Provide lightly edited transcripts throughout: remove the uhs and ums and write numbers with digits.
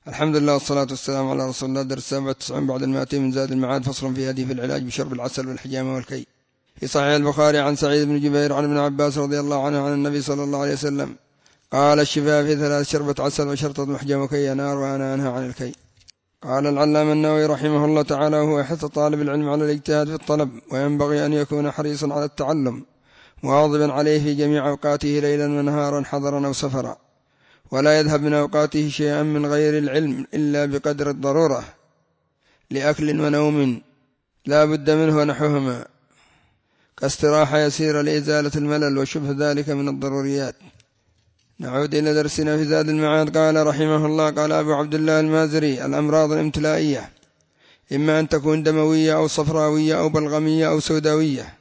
الحمد لله والصلاة والسلام على رسول الله. درس 97 بعد 200 من زاد المعاد، فصل في هدي في العلاج بشرب العسل والحجامة والكي. في صحيح البخاري عن سعيد بن جبير عن ابن عباس رضي الله عنه عن النبي صلى الله عليه وسلم قال: الشفاء في 3: شربة عسل وشرطة محجم وكي نار، وأنا أنهى عن الكي. قال العلامة النووي رحمه الله تعالى: وهو يحث طالب العلم على الاجتهاد في الطلب، وينبغي أن يكون حريصا على التعلم مواظبا عليه في جميع أوقاته ليلا ونهارا حضرا أو سفرا، ولا يذهب من أوقاته شيئا من غير العلم إلا بقدر الضرورة، لأكل ونوم لا بد منه ونحوهما، كاستراحة يسيرة لإزالة الملل وشبه ذلك من الضروريات. نعود إلى درسنا في زاد المعاد. قال رحمه الله: قال أبو عبد الله المازري: الأمراض الامتلائية إما أن تكون دموية أو صفراوية أو بلغمية أو سوداوية.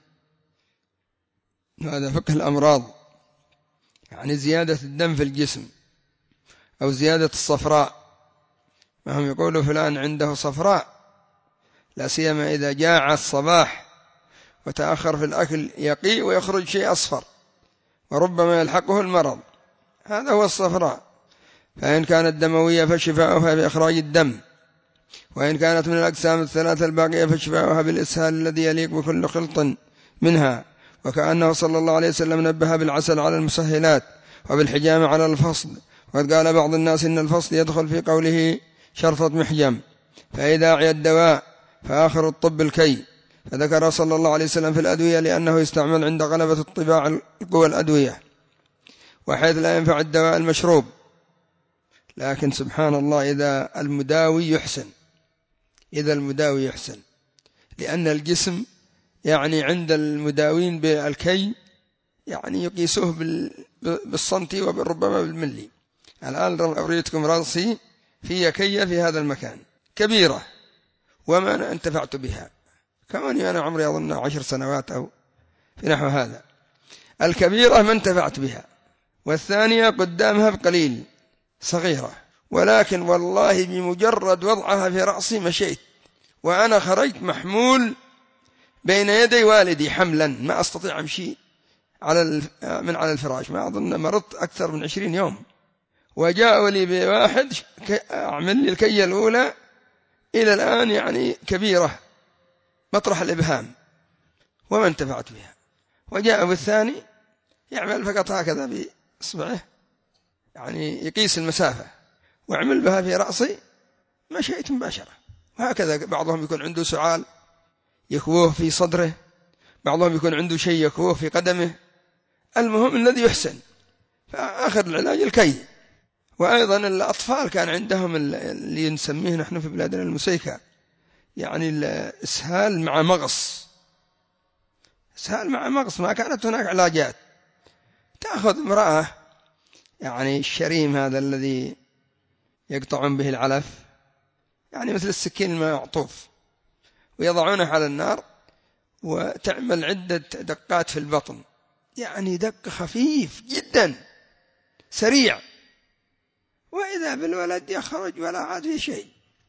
هذا فقه الأمراض، يعني زيادة الدم في الجسم أو زيادة الصفراء. ما هم يقولوا فلان عنده صفراء، لا سيما إذا جاع الصباح وتأخر في الأكل يقي ويخرج شيء أصفر، وربما يلحقه المرض. هذا هو الصفراء. فإن كانت دموية فشفاؤها بإخراج الدم، وإن كانت من الأجسام الثلاثة الباقية فشفاؤها بالإسهال الذي يليق بكل خلط منها. وكأنه صلى الله عليه وسلم نبه بالعسل على المسهلات وبالحجامة على الفصل. وقد قال بعض الناس إن الفصل يدخل في قوله شرطة محجم، فإذا أعيا الدواء فآخر الطب الكي. فذكر صلى الله عليه وسلم في الأدوية لأنه يستعمل عند غلبة الطباع القوى الأدوية، وحيث لا ينفع الدواء المشروب. لكن سبحان الله إذا المداوي يحسن، لأن الجسم يعني عند المداوين بالكي يعني يقيسوه بالسنتي وربما بالملي. الآن أريدكم رأسي في كية في هذا المكان كبيرة، وما أنا انتفعت بها، كمان أنا عمري أظن 10 سنوات أو في نحو هذا. الكبيرة ما انتفعت بها، والثانية قدامها بقليل صغيرة، ولكن والله بمجرد وضعها في رأسي مشيت، وأنا خرجت محمول بين يدي والدي حملا، ما أستطيع أمشي من على الفراش. ما أظن مرضت أكثر من 20 يوم، وجاءوا لي بواحد أعمل لي الكية الأولى إلى الآن يعني كبيرة مطرح الإبهام، وما انتفعت بها. وجاء بالثاني يعمل فقط هكذا بإصبعه، يعني يقيس المسافة، وعمل بها في رأسي، مشيت مباشرة. وهكذا بعضهم يكون عنده سعال يكوه في صدره، بعضهم يكون عنده شيء يكوه في قدمه. المهم الذي يحسن، فآخر العلاج الكي. وأيضا الأطفال كان عندهم اللي نسميه نحن في بلادنا المسيكة، يعني الإسهال مع مغص. إسهال مع مغص، ما كانت هناك علاجات. تأخذ امرأة يعني الشريم هذا الذي يقطعون به العلف، يعني مثل السكين المعطوف، ويضعونه على النار وتعمل عدة دقات في البطن، يعني دق خفيف جدا سريع، وإذا بالولد يخرج ولا عاد في شيء،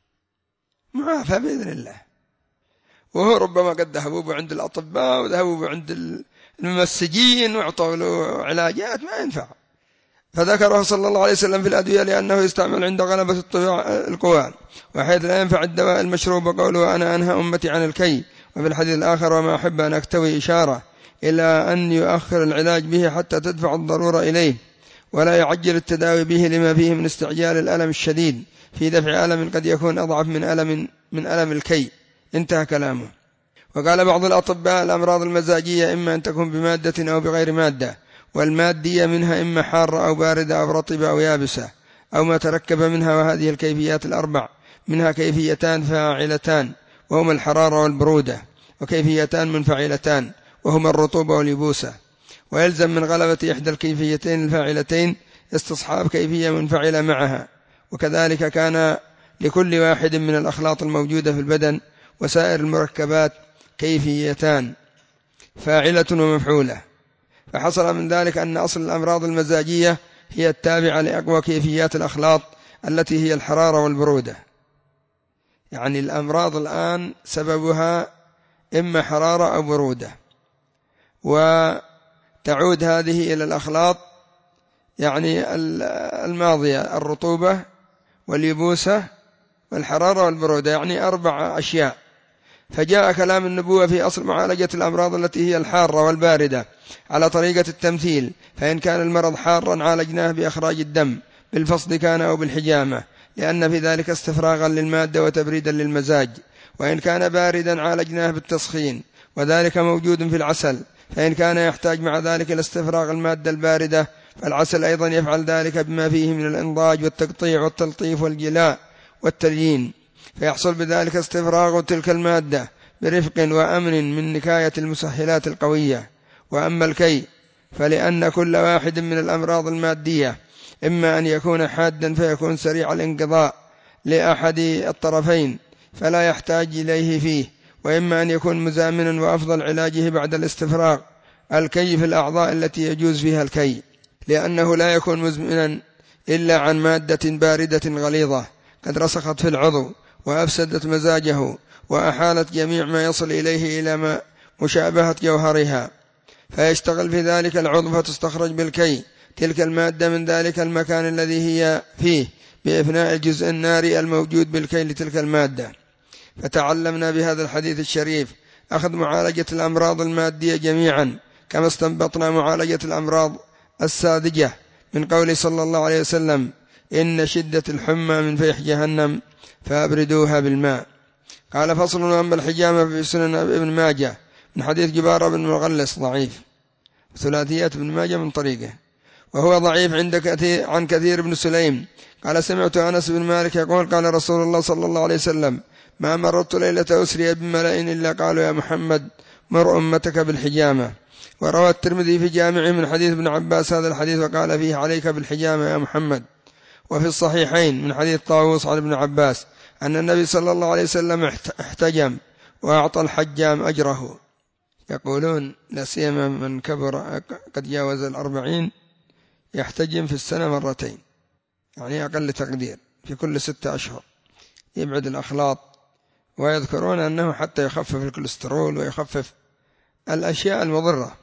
معافى بإذن الله. وهو ربما قد ذهبوا عند الأطباء وذهبوا عند الممسجين وعطوا له علاجات ما ينفع. فذكره صلى الله عليه وسلم في الأدوية لأنه يستعمل عند غلبة القوى، وحيث لا ينفع الدواء المشروب. قوله أنا أنهى أمتي عن الكي. وفي الحديث الآخر: وما أحب أن أكتوي، إشارة إلى أن يؤخر العلاج به حتى تدفع الضرورة إليه، ولا يعجل التداوي به لما فيه من استعجال الألم الشديد في دفع ألم قد يكون أضعف من ألم الكي. انتهى كلامه. وقال بعض الأطباء: الأمراض المزاجية إما أن تكون بمادة أو بغير مادة، والمادية منها إما حارة أو باردة أو رطبة أو يابسة أو ما تركب منها. وهذه الكيفيات الأربع منها كيفيتان فاعلتان، وهما الحرارة والبرودة، وكيفيتان منفعلتان، وهما الرطوبة واليبوسة. ويلزم من غلبة إحدى الكيفيتين الفاعلتين استصحاب كيفية منفعلة معها. وكذلك كان لكل واحد من الأخلاط الموجودة في البدن وسائر المركبات كيفيتان فاعلة ومفعولة. فحصل من ذلك أن أصل الأمراض المزاجية هي التابعة لأقوى كيفيات الأخلاط التي هي الحرارة والبرودة. يعني الأمراض الآن سببها إما حرارة أو برودة، وتعود هذه إلى الأخلاط يعني الماضية: الرطوبة واليبوسة والحرارة والبرودة، يعني 4 أشياء. فجاء كلام النبوة في أصل معالجة الأمراض التي هي الحارة والباردة على طريقة التمثيل، فإن كان المرض حارا عالجناه بإخراج الدم بالفصد كان أو بالحجامة، لأن في ذلك استفراغا للمادة وتبريدا للمزاج. وإن كان باردا عالجناه بالتسخين، وذلك موجود في العسل، فإن كان يحتاج مع ذلك إلى استفراغ المادة الباردة، فالعسل أيضا يفعل ذلك بما فيه من الإنضاج والتقطيع والتلطيف والجلاء والتليين، فيحصل بذلك استفراغ تلك المادة برفق وأمن من نكاية المسهلات القوية. وأما الكي فلأن كل واحد من الأمراض المادية إما أن يكون حادا فيكون سريع الانقضاء لأحد الطرفين فلا يحتاج إليه فيه، وإما أن يكون مزامنا وأفضل علاجه بعد الاستفراغ الكي في الأعضاء التي يجوز فيها الكي، لأنه لا يكون مزمنا إلا عن مادة باردة غليظة قد رسخت في العضو وأفسدت مزاجه وأحالت جميع ما يصل إليه إلى مشابهة جوهرها، فيشتغل في ذلك العضو فتستخرج بالكي تلك المادة من ذلك المكان الذي هي فيه بإفناء الجزء الناري الموجود بالكي لتلك المادة. فتعلمنا بهذا الحديث الشريف أخذ معالجة الأمراض المادية جميعا، كما استنبطنا معالجة الأمراض الساذجة من قول صلى الله عليه وسلم: إن شدة الحمى من فيح جهنم فأبردوها بالماء. قال: فصل. أما الحجامة في سنن ابن ماجه من حديث جبارة بن مغلس ضعيف، ثلاثيات ابن ماجه من طريقه، وهو ضعيف عن كثير بن سليم قال: سمعت أنس بن مالك يقول: قال رسول الله صلى الله عليه وسلم: ما مررت ليلة أسري بملأ إلا قالوا يا محمد مر أمتك بالحجامة. وروى الترمذي في جامعه من حديث ابن عباس هذا الحديث وقال فيه: عليك بالحجامة يا محمد. وفي الصحيحين من حديث طاووس عن ابن عباس أن النبي صلى الله عليه وسلم احتجم وأعطى الحجام أجره. يقولون لا سيما من كبر قد جاوز 40 يحتجم في السنة 2 مرات، يعني أقل تقدير في كل 6 أشهر، يبعد الأخلاط. ويذكرون أنه حتى يخفف الكوليسترول ويخفف الأشياء المضرة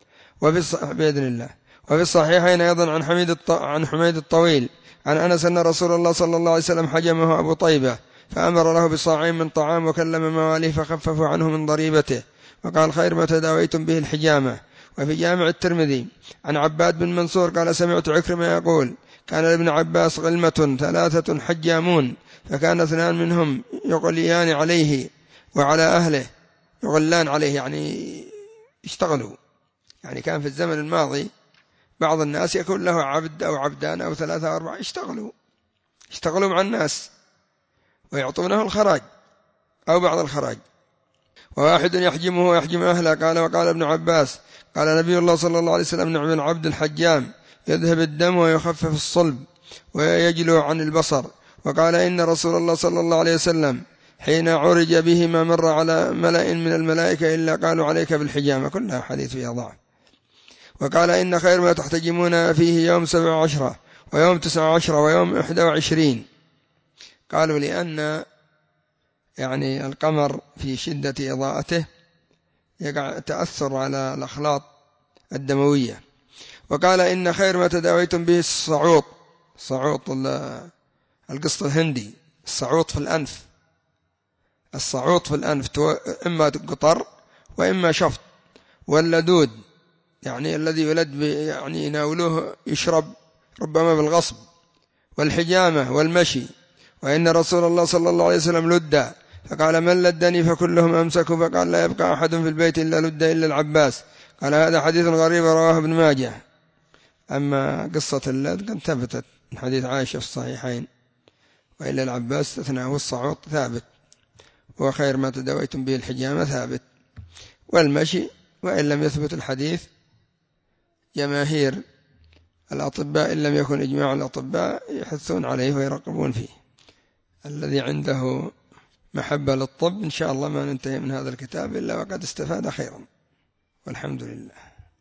بإذن الله. وفي الصحيحين أيضا عن حميد الطويل عن أنس أن رسول الله صلى الله عليه وسلم حجمه أبو طيبة فأمر له بصاعين من طعام وكلم مواليه فخففوا عنه من ضريبته، وقال: خير ما تداويتم به الحجامة. وفي جامع الترمذي عن عباد بن منصور قال: سمعت عكرمة يقول: كان لابن عباس غلمة 3 حجامون، فكان 2 منهم يغليان عليه وعلى أهله، يغلان عليه يعني يشتغلوا. يعني كان في الزمن الماضي بعض الناس يكون له عبد أو عبدان أو 3 أو 4 يشتغلوا مع الناس ويعطونه الخراج أو بعض الخراج، وواحد يحجمه ويحجم أهله. قال: وقال ابن عباس: قال نبي الله صلى الله عليه وسلم: نعم العبد الحجام، يذهب الدم ويخفف الصلب ويجلو عن البصر. وقال: إن رسول الله صلى الله عليه وسلم حين عرج به ما مر على ملأ من الملائكة إلا قالوا عليك بالحجامة. كلها حديث فيها ضعف. وقال: إن خير ما تحتجمون فيه يوم 17 ويوم 19 ويوم 21. قالوا لأن يعني القمر في شدة إضاءته يقع تأثر على الأخلاط الدموية. وقال: إن خير ما تداويتم به الصعوط القسط الهندي، الصعوط في الأنف، إما قطر وإما شفط، واللدود يعني الذي يلد يعني يناولوه يشرب ربما بالغصب، والحجامة والمشي. وإن رسول الله صلى الله عليه وسلم لدى فقال: من لدني؟ فكلهم أمسكوا، فقال: لا يبقى أحد في البيت إلا لد إلا العباس. قال: هذا حديث غريب رواه ابن ماجه. أما قصة اللد قد ثبتت من حديث عائشة في الصحيحين، وإلا العباس استثناه. والصعوط ثابت، وخير ما تداويتم به الحجامة ثابت، والمشي وإن لم يثبت الحديث جماهير الأطباء إن لم يكن إجماع الأطباء يحثون عليه ويرقبون فيه. الذي عنده محبة للطب إن شاء الله ما ننتهي من هذا الكتاب إلا وقد استفاد خيرا، والحمد لله.